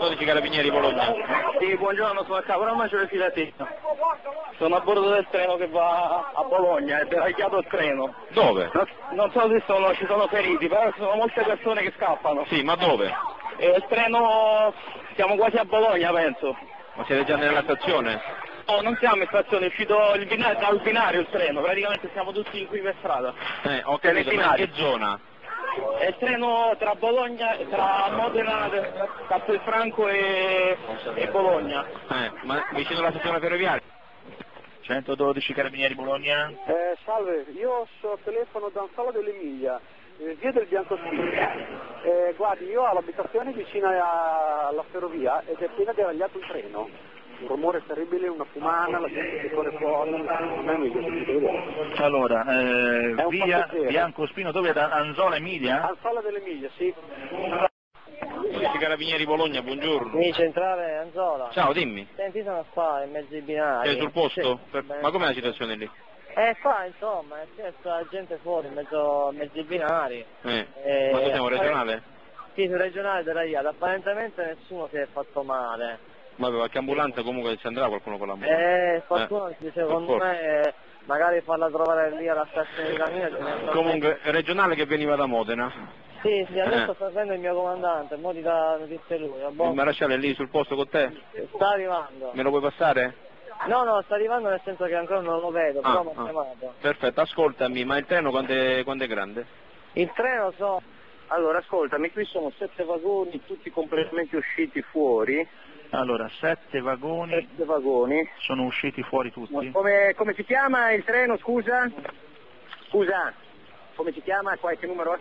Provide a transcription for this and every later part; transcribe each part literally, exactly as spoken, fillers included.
centododici Carabinieri Bologna. Sì, buongiorno, sono a Capramaccio del Filatino. Sono a bordo del treno che va a Bologna, è deragliato il treno. Dove? Non, non so se sono, ci sono feriti, però ci sono molte persone che scappano. Sì, ma dove? E il treno, siamo quasi a Bologna, penso. Ma siete già nella stazione? No, non siamo in stazione, è uscito il binario, dal binario il treno, praticamente siamo tutti qui per strada. Eh, ho capito, ma in che zona? È il treno tra Bologna, tra Modena, Castelfranco e, e Bologna. Eh, ma vicino alla stazione ferroviaria? centododici Carabinieri Bologna? Eh, salve, io so telefono da Anzola dell'Emilia, eh, via del Biancospino. Eh, guardi, io ho l'abitazione vicina a- alla ferrovia ed è appena deragliato il treno. Un rumore terribile, una fumana, la gente che corre fuori, non è meglio sentite vedere. Allora, eh, È un via passeggero. Biancospino, dove è? Da Anzola Emilia? Anzola dell'Emilia, sì. centododici Carabinieri Bologna, buongiorno. Mi centrale Anzola. Ciao, dimmi. Senti, sono qua in mezzo ai binari. Sei sul posto? Sì, Per- beh. Ma com'è la situazione lì? Eh, qua insomma, è certo, la gente fuori in mezzo, in mezzo ai binari. Eh, Eh, ma tu siamo appare- regionale? Sì, sul regionale deragliato. Apparentemente nessuno si è fatto male. Ma per qualche ambulanza comunque ci andrà qualcuno con l'ambulanza? Eh, qualcuno, Eh, secondo per me, eh, magari farla trovare lì alla stazione di Camino. ce ne sta- Comunque, regionale che veniva da Modena. Sì, sì, adesso Eh. sta facendo il mio comandante, mo ti dà notizie lui, va Il buono? maresciallo è lì sul posto con te? Sta arrivando. Me lo puoi passare? No, no, sta arrivando nel senso che ancora non lo vedo, però Ah, mi ha ah. chiamato. Perfetto, ascoltami, ma il treno quando è, quando è grande? Il treno so... Allora, ascoltami, qui sono sette vagoni, tutti completamente usciti fuori. Allora, sette vagoni, Sette vagoni. sono usciti fuori tutti? Come, come si chiama il treno, scusa? Scusa, come si chiama? Qualche numero?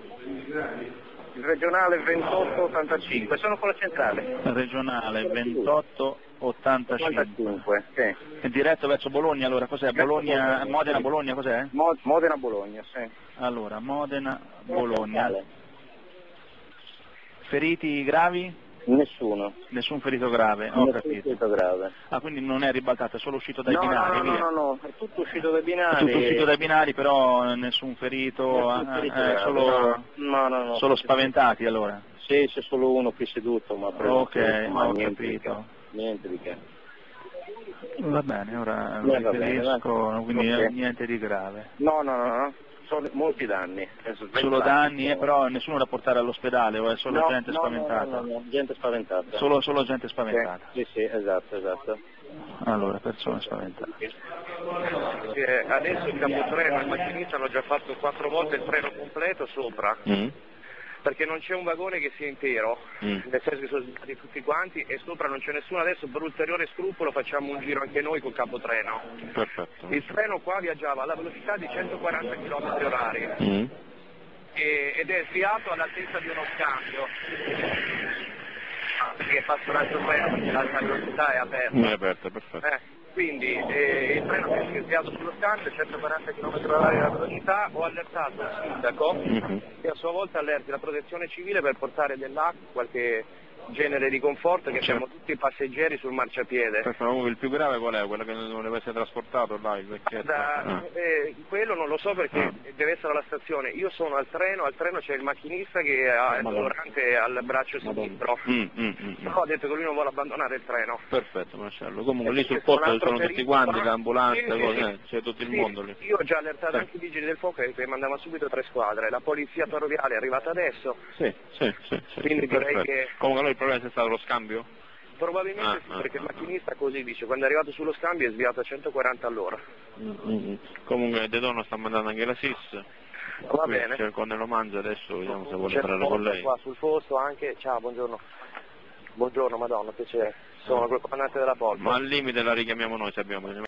Il regionale ventotto ottantacinque, sono con la centrale. Regionale ventotto ottantacinque. ottantacinque, sì. È diretto verso Bologna, allora cos'è? Bologna, Modena, Bologna, cos'è? Mo- Modena-Bologna, sì. Allora, Modena, Bologna. Feriti gravi? Nessuno. Nessun ferito grave, ho Nessun capito. ferito grave. Ah, quindi non è ribaltato, è solo uscito dai No, no, binari, no, no, via. no, no, è tutto uscito dai È binari. tutto uscito dai binari, però nessun ferito, Nessun eh, ferito eh, grave, solo, no, no, no. solo spaventati allora. Sì, c'è solo uno qui seduto, ma preso Ok, tutto, ma ho niente di capito. che. Niente di che. Va bene, ora Eh, lo va bene, riferisco, va. quindi Ok. eh, niente di grave. No, no, no, no. Sono molti danni. Penso Solo venti danni, eh, anni. però nessuno da portare all'ospedale, o è solo No, gente no, spaventata? No, no, no, no, gente spaventata. Solo, solo gente spaventata. Sì, sì, esatto, esatto. Allora, persone spaventate. Eh, adesso il capotreno e il macchinista hanno già fatto quattro volte il treno completo sopra, Mm. perché non c'è un vagone che sia intero, Mm. nel senso che sono sbagliati tutti quanti e sopra non c'è nessuno. Adesso per ulteriore scrupolo facciamo un giro anche noi col capotreno. Perfetto. Il treno qua viaggiava alla velocità di centoquaranta chilometri orari Mm. e- ed è sviato all'altezza di uno scambio, perché passa un altro treno perché l'alta velocità è aperta. Non è aperto, perfetto. Eh, quindi eh, il treno che si è sviato sullo scambio, centoquaranta chilometri orari alla velocità, ho allertato il sindaco Mhm. che a sua volta allerti la protezione civile per portare dell'acqua, qualche genere di conforto, che siamo tutti passeggeri sul marciapiede. Perfetto, comunque il più grave qual è? Quello che non deve essere trasportato là, il vecchietto? Da- Ah. eh, quello non lo so perché Ah. deve essere alla stazione. Io sono al treno, al treno c'è il macchinista che ha il Madonna. dolorante al braccio sinistro. Mm, mm, mm, mm. Però ha detto che lui non vuole abbandonare il treno. Perfetto, Marcello. Comunque lì C'è sul posto un ci altro sono tutti ferito, quanti, però- l'ambulanza, Sì, sì, cose, sì. eh, c'è tutto il Sì, mondo lì. Io ho già allertato Sì. anche i vigili del fuoco che mandava subito tre squadre. La polizia ferroviaria è arrivata adesso. Sì, sì, sì, sì. Quindi direi perfetto. che- Comunque allora il problema è stato lo scambio? Probabilmente Ah, sì, ah, perché il ah. macchinista così dice, quando è arrivato sullo scambio è sviato a centoquaranta all'ora. Mm, mm, mm. Comunque De Donno sta mandando anche la S I S. Va Qui bene. C'è il colonnello Mangia adesso, vediamo se vuole C'è parlare con lei. qua sul posto anche, ciao, buongiorno. Buongiorno, madonna, piacere. Sono quel comandante della porta. Ma al limite la richiamiamo noi se abbiamo